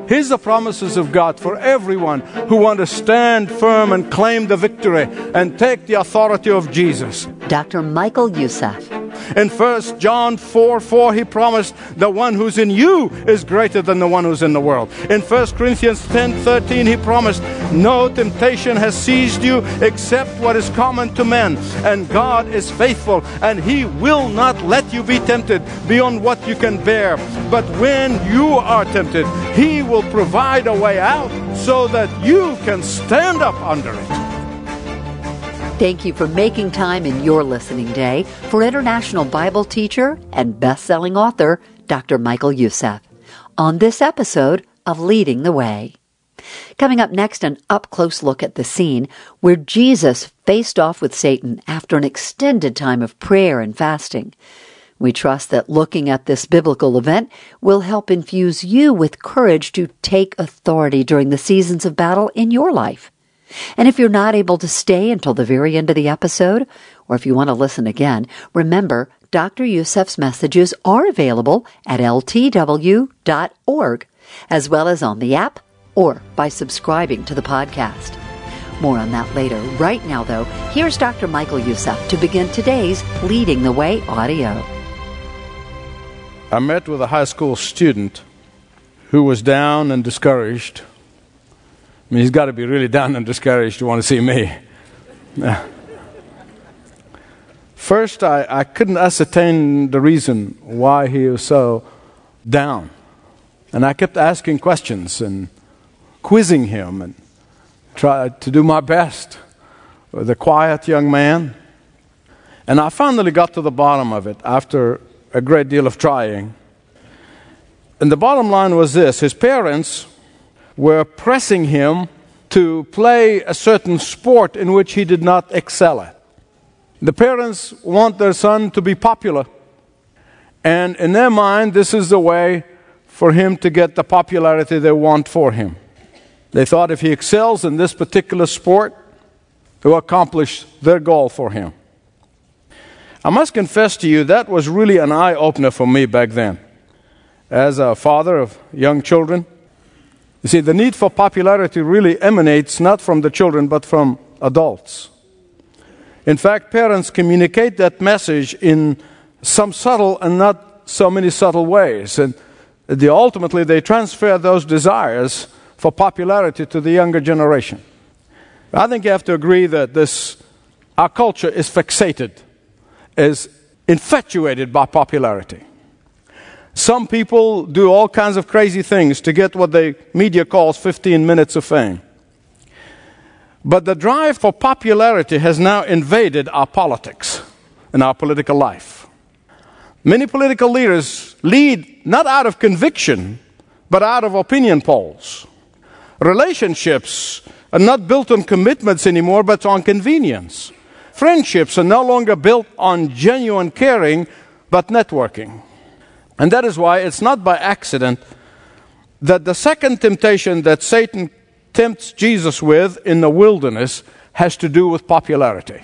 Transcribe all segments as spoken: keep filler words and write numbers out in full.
Here's the promises of God for everyone who want to stand firm and claim the victory and take the authority of Jesus. Doctor Michael Youssef. In First John four four, he promised the one who's in you is greater than the one who's in the world. In First Corinthians ten thirteen, he promised no temptation has seized you except what is common to men. And God is faithful, and He will not let you be tempted beyond what you can bear. But when you are tempted, He will provide a way out so that you can stand up under it. Thank you for making time in your listening day for international Bible teacher and best-selling author, Doctor Michael Youssef, on this episode of Leading the Way. Coming up next, an up-close look at the scene where Jesus faced off with Satan after an extended time of prayer and fasting. We trust that looking at this biblical event will help infuse you with courage to take authority during the seasons of battle in your life. And if you're not able to stay until the very end of the episode, or if you want to listen again, remember, Doctor Youssef's messages are available at L T W dot org, as well as on the app or by subscribing to the podcast. More on that later. Right now, though, here's Doctor Michael Youssef to begin today's Leading the Way audio. I met with a high school student who was down and discouraged. I mean, he's got to be really down and discouraged to want to see me. First, I, I couldn't ascertain the reason why he was so down. And I kept asking questions and quizzing him and tried to do my best with a quiet young man. And I finally got to the bottom of it after a great deal of trying. And the bottom line was this: his parents were pressing him to play a certain sport in which he did not excel at. The parents want their son to be popular, and in their mind, this is the way for him to get the popularity they want for him. They thought if he excels in this particular sport, it will accomplish their goal for him. I must confess to you, that was really an eye-opener for me back then. As a father of young children, you see, the need for popularity really emanates not from the children, but from adults. In fact, parents communicate that message in some subtle and not so many subtle ways. And they, ultimately, they transfer those desires for popularity to the younger generation. I think you have to agree that this, our culture is fixated, is infatuated by popularity. Some people do all kinds of crazy things to get what the media calls fifteen minutes of fame. But the drive for popularity has now invaded our politics and our political life. Many political leaders lead not out of conviction, but out of opinion polls. Relationships are not built on commitments anymore, but on convenience. Friendships are no longer built on genuine caring, but networking. And that is why it's not by accident that the second temptation that Satan tempts Jesus with in the wilderness has to do with popularity.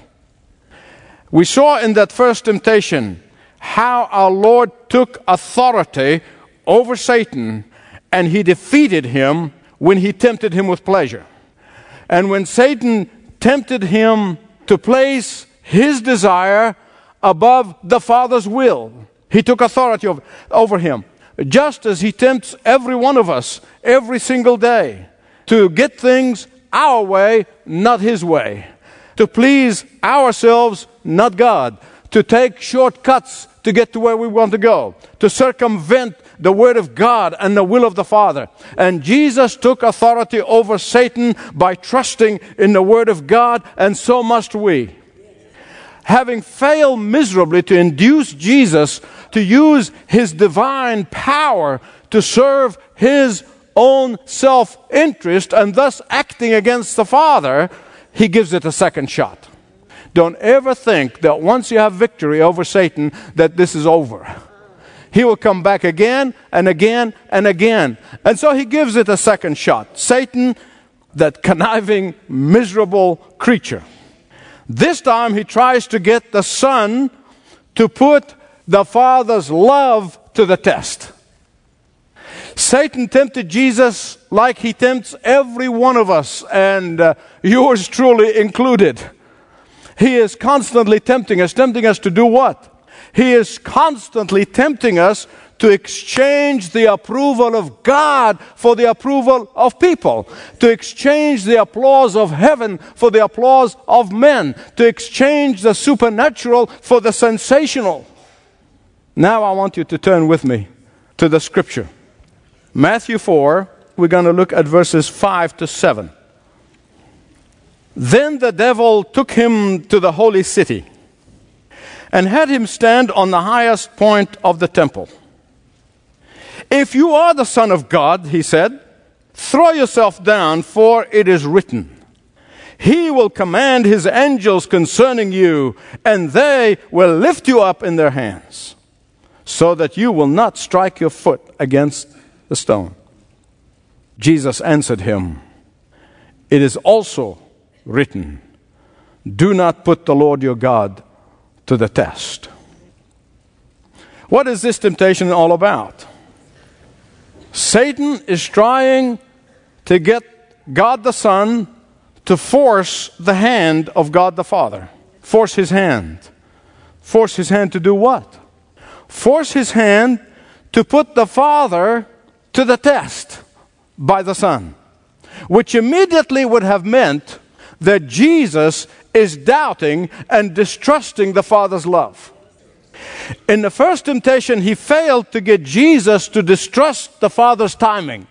We saw in that first temptation how our Lord took authority over Satan, and He defeated him when He tempted him with pleasure. And when Satan tempted him to place his desire above the Father's will, He took authority over, over him, just as He tempts every one of us every single day to get things our way, not His way, to please ourselves, not God, to take shortcuts to get to where we want to go, to circumvent the Word of God and the will of the Father. And Jesus took authority over Satan by trusting in the Word of God, and so must we. Having failed miserably to induce Jesus to use His divine power to serve His own self-interest and thus acting against the Father, He gives it a second shot. Don't ever think that once you have victory over Satan that this is over. He will come back again and again and again. And so He gives it a second shot. Satan, that conniving, miserable creature. This time he tries to get the Son to put the Father's love to the test. Satan tempted Jesus like he tempts every one of us, and uh, yours truly included. He is constantly tempting us. Tempting us to do what? He is constantly tempting us to exchange the approval of God for the approval of people, to exchange the applause of heaven for the applause of men, to exchange the supernatural for the sensational. Now I want you to turn with me to the scripture. Matthew four, we're going to look at verses five to seven. Then the devil took him to the holy city and had him stand on the highest point of the temple. If you are the Son of God, he said, throw yourself down, for it is written, He will command His angels concerning you, and they will lift you up in their hands, so that you will not strike your foot against the stone. Jesus answered him, It is also written, Do not put the Lord your God to the test. What is this temptation all about? Satan is trying to get God the Son to force the hand of God the Father. Force His hand. Force His hand to do what? Force His hand to put the Father to the test by the Son. Which immediately would have meant that Jesus is doubting and distrusting the Father's love. In the first temptation, he failed to get Jesus to distrust the Father's timing.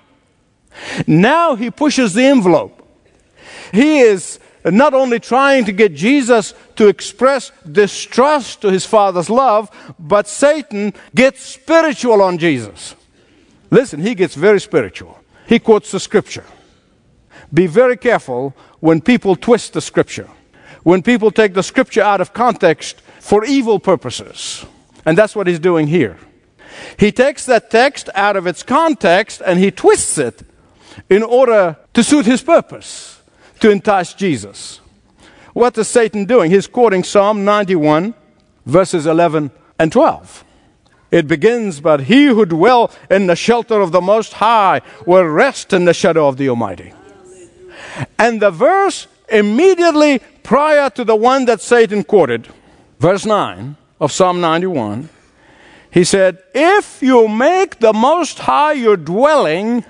Now he pushes the envelope. He is not only trying to get Jesus to express distrust to his Father's love, but Satan gets spiritual on Jesus. Listen, he gets very spiritual. He quotes the scripture. Be very careful when people twist the scripture. When people take the scripture out of context for evil purposes. And that's what he's doing here. He takes that text out of its context and he twists it in order to suit his purpose, to entice Jesus. What is Satan doing? He's quoting Psalm ninety-one, verses eleven and twelve. It begins, But he who dwell in the shelter of the Most High will rest in the shadow of the Almighty. And the verse immediately prior to the one that Satan quoted, verse nine of Psalm ninety-one, he said, If you make the Most High your dwelling,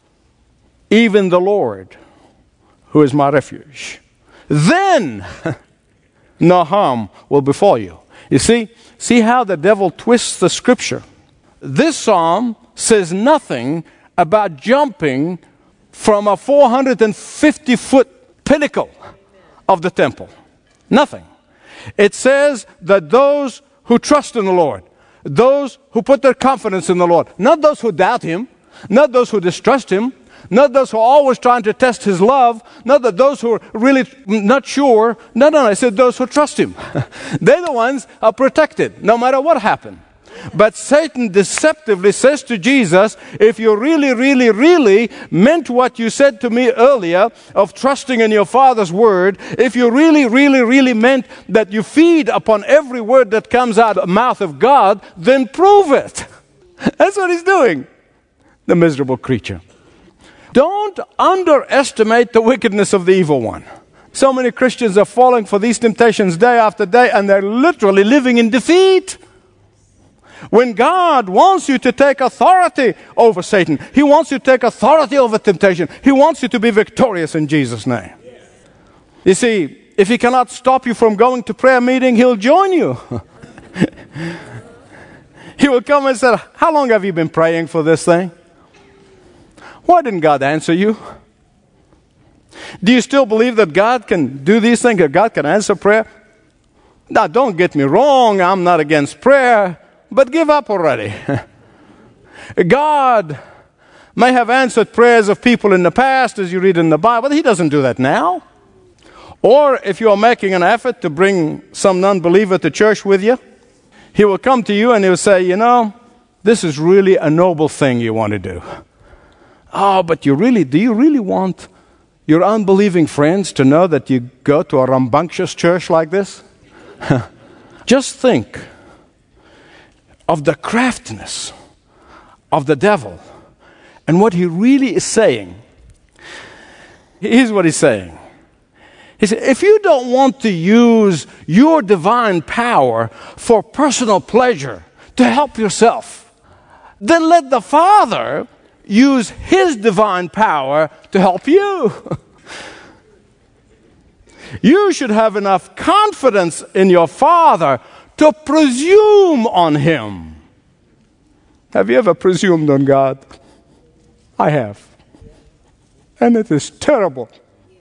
even the Lord, who is my refuge, then no harm will befall you. You see, see how the devil twists the scripture. This psalm says nothing about jumping from a four hundred fifty foot pinnacle of the temple. Nothing. It says that those who trust in the Lord, those who put their confidence in the Lord, not those who doubt Him, not those who distrust Him, not those who are always trying to test His love, not that those who are really not sure. No, no, no. I said those who trust Him. They're the ones who are protected, no matter what happened. But Satan deceptively says to Jesus, if you really, really, really meant what you said to me earlier of trusting in your Father's word, if you really, really, really meant that you feed upon every word that comes out of the mouth of God, then prove it. That's what he's doing. The miserable creature. Don't underestimate the wickedness of the evil one. So many Christians are falling for these temptations day after day, and they're literally living in defeat. When God wants you to take authority over Satan, He wants you to take authority over temptation. He wants you to be victorious in Jesus' name. You see, if He cannot stop you from going to prayer meeting, He'll join you. He will come and say, how long have you been praying for this thing? Why didn't God answer you? Do you still believe that God can do these things, that God can answer prayer? Now, don't get me wrong, I'm not against prayer. But give up already. God may have answered prayers of people in the past, as you read in the Bible. He doesn't do that now. Or if you are making an effort to bring some non-believer to church with you, he will come to you and he will say, you know, this is really a noble thing you want to do. Oh, but you really, do you really want your unbelieving friends to know that you go to a rambunctious church like this? Just think of the craftiness of the devil And what he really is saying, here's what he's saying. He said, if you don't want to use your divine power for personal pleasure to help yourself, then let the Father use His divine power to help you. You should have enough confidence in your Father to presume on Him. Have you ever presumed on God? I have. And it is terrible.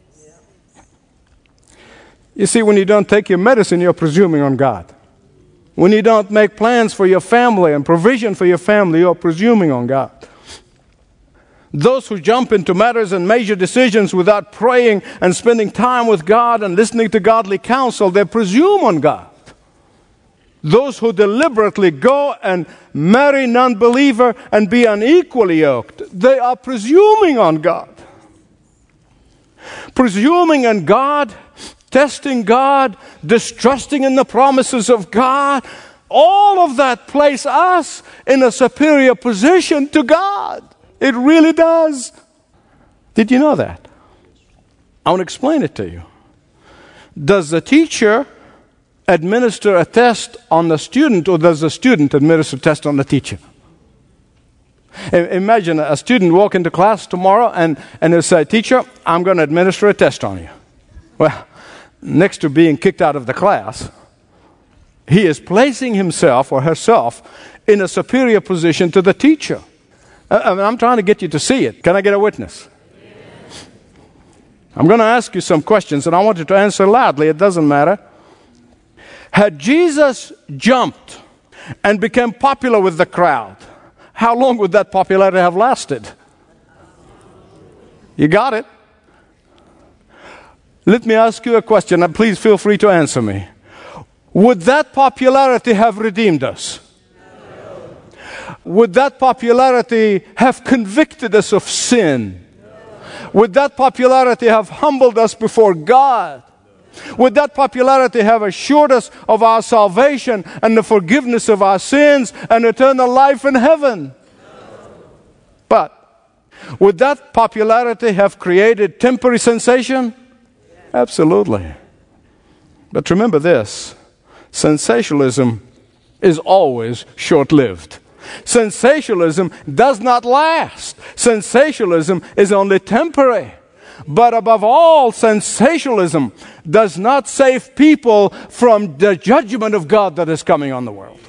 You see, when you don't take your medicine, you're presuming on God. When you don't make plans for your family and provision for your family, you're presuming on God. Those who jump into matters and major decisions without praying and spending time with God and listening to godly counsel, they presume on God. Those who deliberately go and marry an unbeliever and be unequally yoked, they are presuming on God. Presuming on God, testing God, distrusting in the promises of God, all of that place us in a superior position to God. It really does. Did you know that? I want to explain it to you. Does the teacher administer a test on the student, or does the student administer a test on the teacher? Imagine a student walk into class tomorrow and, and they'll say, teacher, I'm going to administer a test on you. Well, next to being kicked out of the class, he is placing himself or herself in a superior position to the teacher. I mean, I'm trying to get you to see it. Can I get a witness? Yes. I'm going to ask you some questions, and I want you to answer loudly. It doesn't matter. Had Jesus jumped and became popular with the crowd, how long would that popularity have lasted? You got it? Let me ask you a question, and please feel free to answer me. Would that popularity have redeemed us? Would that popularity have convicted us of sin? Would that popularity have humbled us before God? Would that popularity have assured us of our salvation and the forgiveness of our sins and eternal life in heaven? But would that popularity have created temporary sensation? Absolutely. But remember this, sensationalism is always short-lived. Sensationalism does not last. Sensationalism is only temporary. But above all, sensationalism does not save people from the judgment of God that is coming on the world.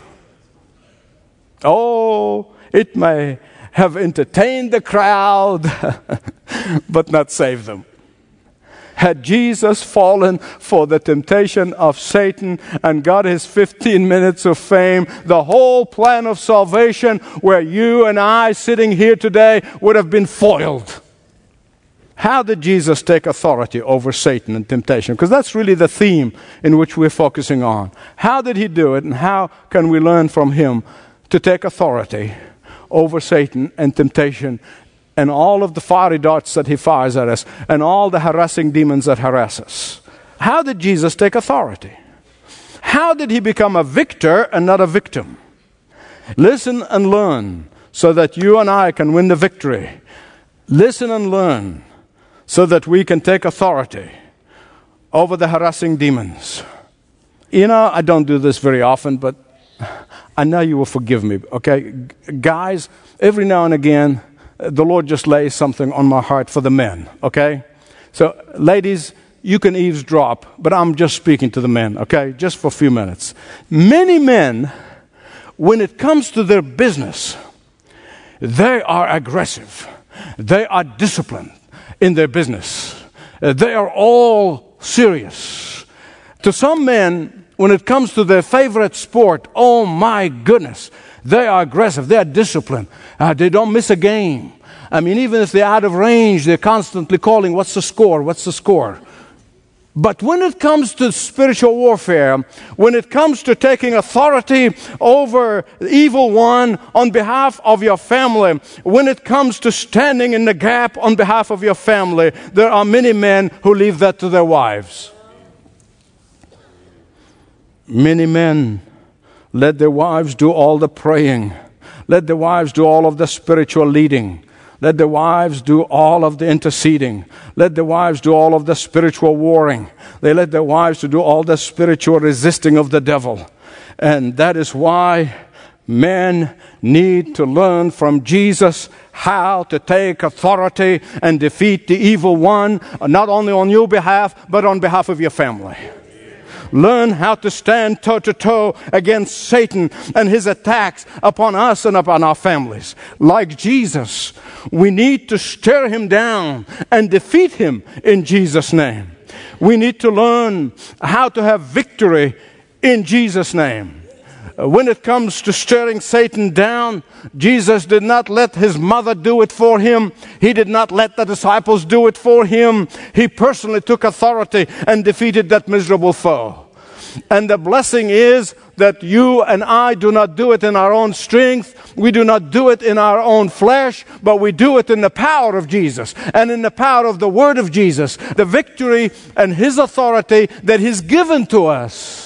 Oh, it may have entertained the crowd, but not saved them. Had Jesus fallen for the temptation of Satan and got his fifteen minutes of fame, the whole plan of salvation where you and I sitting here today would have been foiled. How did Jesus take authority over Satan and temptation? Because that's really the theme in which we're focusing on. How did he do it, and how can we learn from him to take authority over Satan and temptation and all of the fiery darts that he fires at us, and all the harassing demons that harass us? How did Jesus take authority? How did he become a victor and not a victim? Listen and learn so that you and I can win the victory. Listen and learn so that we can take authority over the harassing demons. You know, I don't do this very often, but I know you will forgive me, okay? Guys, every now and again, the Lord just lays something on my heart for the men, okay? So, ladies, you can eavesdrop, but I'm just speaking to the men, okay? Just for a few minutes. Many men, when it comes to their business, they are aggressive. They are disciplined in their business. Uh, they are all serious. To some men, when it comes to their favorite sport, oh my goodness, they are aggressive, they are disciplined, uh, they don't miss a game. I mean, even if they're out of range, they're constantly calling, what's the score, what's the score? But when it comes to spiritual warfare, when it comes to taking authority over the evil one on behalf of your family, when it comes to standing in the gap on behalf of your family, there are many men who leave that to their wives. Many men let their wives do all the praying. Let their wives do all of the spiritual leading. Let the wives do all of the interceding. Let the wives do all of the spiritual warring. They let their wives to do all the spiritual resisting of the devil. And that is why men need to learn from Jesus how to take authority and defeat the evil one, not only on your behalf, but on behalf of your family. Learn how to stand toe-to-toe against Satan and his attacks upon us and upon our families. Like Jesus, we need to stir him down and defeat him in Jesus' name. We need to learn how to have victory in Jesus' name. When it comes to stirring Satan down, Jesus did not let his mother do it for him. He did not let the disciples do it for him. He personally took authority and defeated that miserable foe. And the blessing is that you and I do not do it in our own strength. We do not do it in our own flesh, but we do it in the power of Jesus and in the power of the Word of Jesus, the victory and his authority that he's given to us.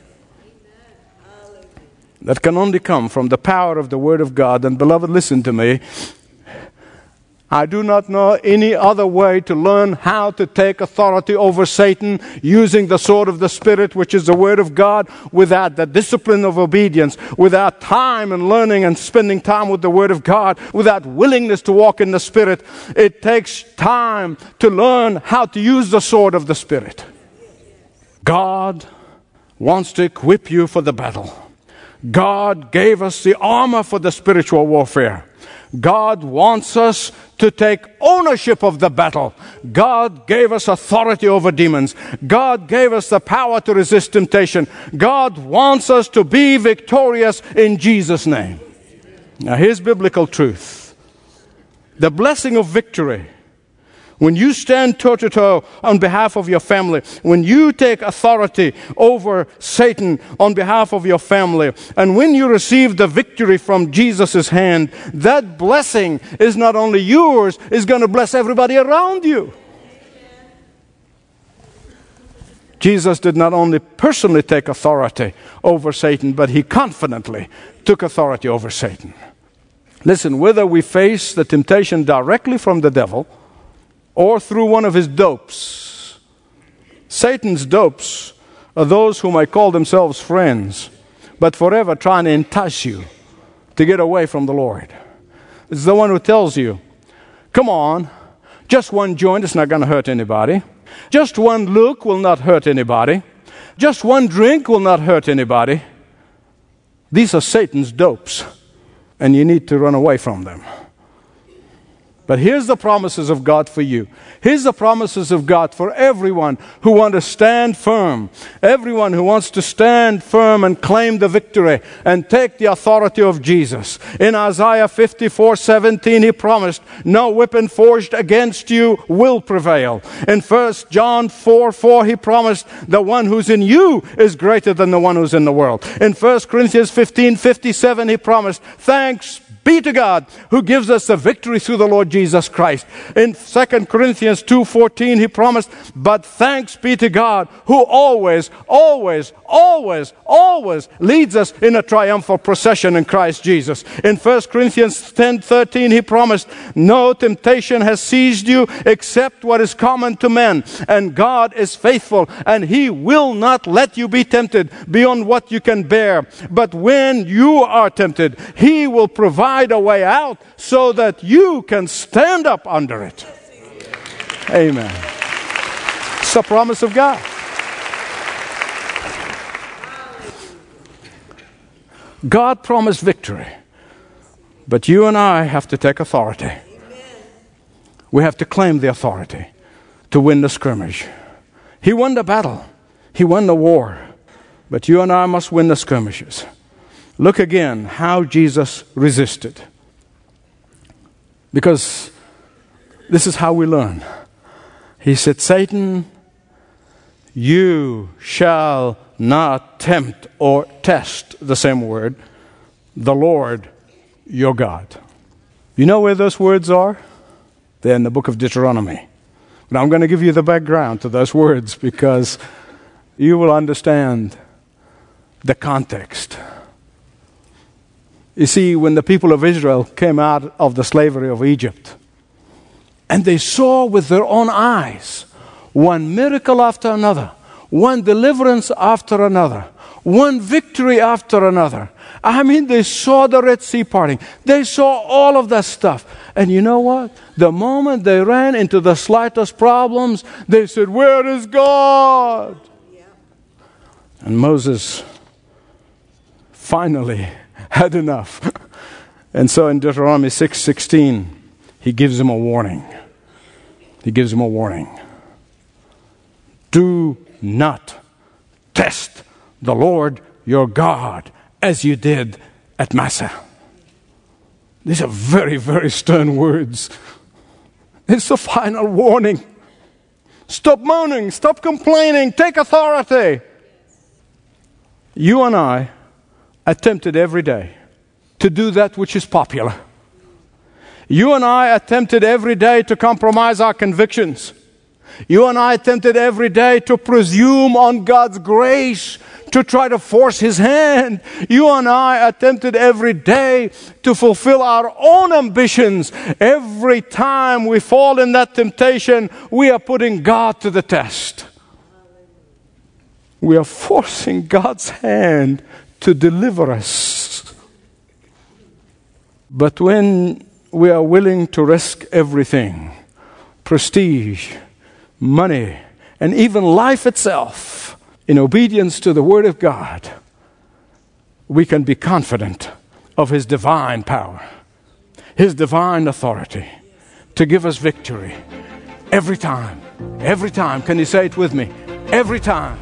That can only come from the power of the Word of God. And beloved, listen to me. I do not know any other way to learn how to take authority over Satan using the sword of the Spirit, which is the Word of God, without the discipline of obedience, without time and learning and spending time with the Word of God, without willingness to walk in the Spirit. It takes time to learn how to use the sword of the Spirit. God wants to equip you for the battle. God gave us the armor for the spiritual warfare. God wants us to take ownership of the battle. God gave us authority over demons. God gave us the power to resist temptation. God wants us to be victorious in Jesus' name. Now here's biblical truth. The blessing of victory. When you stand toe-to-toe on behalf of your family, when you take authority over Satan on behalf of your family, and when you receive the victory from Jesus' hand, that blessing is not only yours, it's going to bless everybody around you. Jesus did not only personally take authority over Satan, but he confidently took authority over Satan. Listen, whether we face the temptation directly from the devil or through one of his dopes. Satan's dopes are those who might call themselves friends, but forever trying to entice you to get away from the Lord. It's the one who tells you, come on, just one joint is not going to hurt anybody. Just one look will not hurt anybody. Just one drink will not hurt anybody. These are Satan's dopes, and you need to run away from them. But here's the promises of God for you. Here's the promises of God for everyone who wants to stand firm. Everyone who wants to stand firm and claim the victory and take the authority of Jesus. In Isaiah fifty-four seventeen, he promised, no weapon forged against you will prevail. In First John four four, he promised, the one who's in you is greater than the one who's in the world. In First Corinthians fifteen fifty-seven, he promised, thanks be to God who gives us the victory through the Lord Jesus Christ. In Second Corinthians two fourteen, he promised, but thanks be to God who always, always, always, always leads us in a triumphal procession in Christ Jesus. In First Corinthians ten thirteen, he promised, no temptation has seized you except what is common to men. And God is faithful, and he will not let you be tempted beyond what you can bear. But when you are tempted, he will provide a way out so that you can stand up under it. Amen. It's a promise of God. God promised victory, but you and I have to take authority. We have to claim the authority to win the skirmish. He won the battle. He won the war. But you and I must win the skirmishes. Look again how Jesus resisted. Because this is how we learn. He said, Satan, you shall not tempt or test, the same word, the Lord your God. You know where those words are? They're in the book of Deuteronomy. Now I'm going to give you the background to those words because you will understand the context. You see, when the people of Israel came out of the slavery of Egypt, and they saw with their own eyes one miracle after another, one deliverance after another, one victory after another. I mean, they saw the Red Sea parting. They saw all of that stuff. And you know what? The moment they ran into the slightest problems, they said, "Where is God?" Yeah. And Moses finally had enough. And so in Deuteronomy six sixteen, he gives him a warning. He gives him a warning. Do not test the Lord your God as you did at Massah. These are very, very stern words. It's the final warning. Stop moaning. Stop complaining. Take authority. You and I are tempted every day to do that which is popular. You and I are tempted every day to compromise our convictions. You and I are tempted every day to presume on God's grace, to try to force His hand. You and I are tempted every day to fulfill our own ambitions. Every time we fall in that temptation, we are putting God to the test. We are forcing God's hand to deliver us. But when we are willing to risk everything, prestige, money, and even life itself, in obedience to the Word of God, we can be confident of His divine power, His divine authority to give us victory every time. Every time. Can you say it with me? Every time.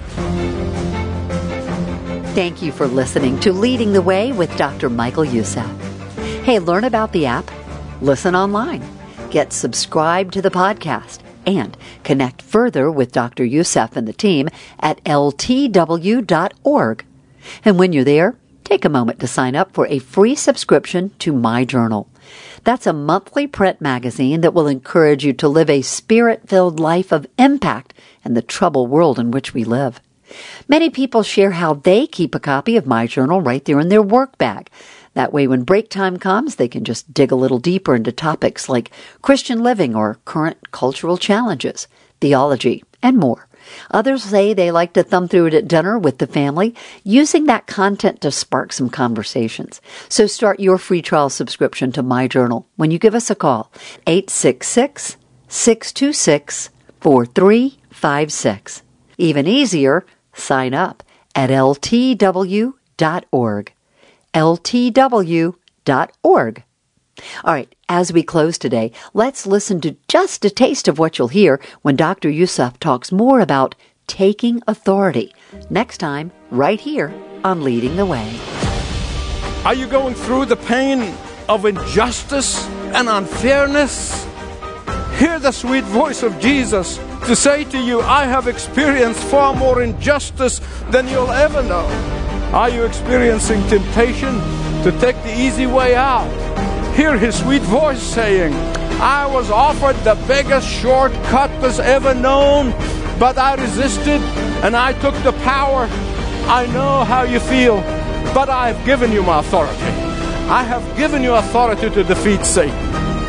Thank you for listening to Leading the Way with Doctor Michael Youssef. Hey, learn about the app, listen online, get subscribed to the podcast, and connect further with Doctor Youssef and the team at L T W dot org. And when you're there, take a moment to sign up for a free subscription to My Journal. That's a monthly print magazine that will encourage you to live a spirit-filled life of impact in the troubled world in which we live. Many people share how they keep a copy of My Journal right there in their work bag. That way, when break time comes, they can just dig a little deeper into topics like Christian living or current cultural challenges, theology, and more. Others say they like to thumb through it at dinner with the family, using that content to spark some conversations. So start your free trial subscription to My Journal when you give us a call, eight six six, six two six, four three five six. Even easier, sign up at L T W dot org. L T W dot org. All right, as we close today, let's listen to just a taste of what you'll hear when Doctor Youssef talks more about taking authority. Next time, right here on Leading the Way. Are you going through the pain of injustice and unfairness? Hear the sweet voice of Jesus to say to you, I have experienced far more injustice than you'll ever know. Are you experiencing temptation to take the easy way out? Hear His sweet voice saying, I was offered the biggest shortcut that's ever known, but I resisted and I took the power. I know how you feel, but I have given you my authority. I have given you authority to defeat Satan.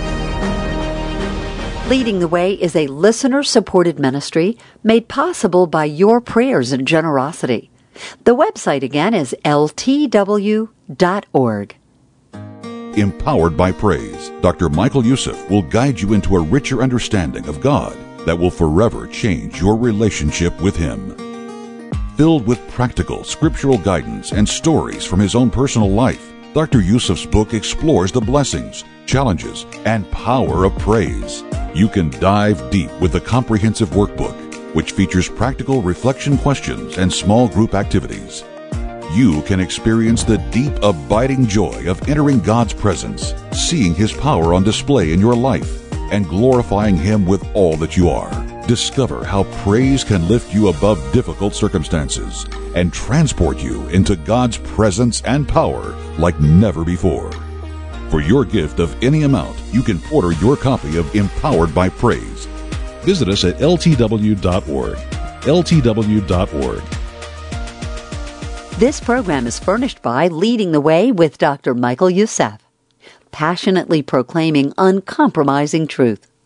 Leading the Way is a listener-supported ministry made possible by your prayers and generosity. The website again is L T W dot org. Empowered by Praise, Doctor Michael Youssef will guide you into a richer understanding of God that will forever change your relationship with Him. Filled with practical, scriptural guidance and stories from his own personal life, Doctor Youssef's book explores the blessings, challenges, and power of praise. You can dive deep with the comprehensive workbook, which features practical reflection questions and small group activities. You can experience the deep, abiding joy of entering God's presence, seeing His power on display in your life, and glorifying Him with all that you are. Discover how praise can lift you above difficult circumstances and transport you into God's presence and power like never before. For your gift of any amount, you can order your copy of Empowered by Praise. Visit us at L T W dot org. L T W dot org. This program is furnished by Leading the Way with Doctor Michael Youssef, passionately proclaiming uncompromising truth.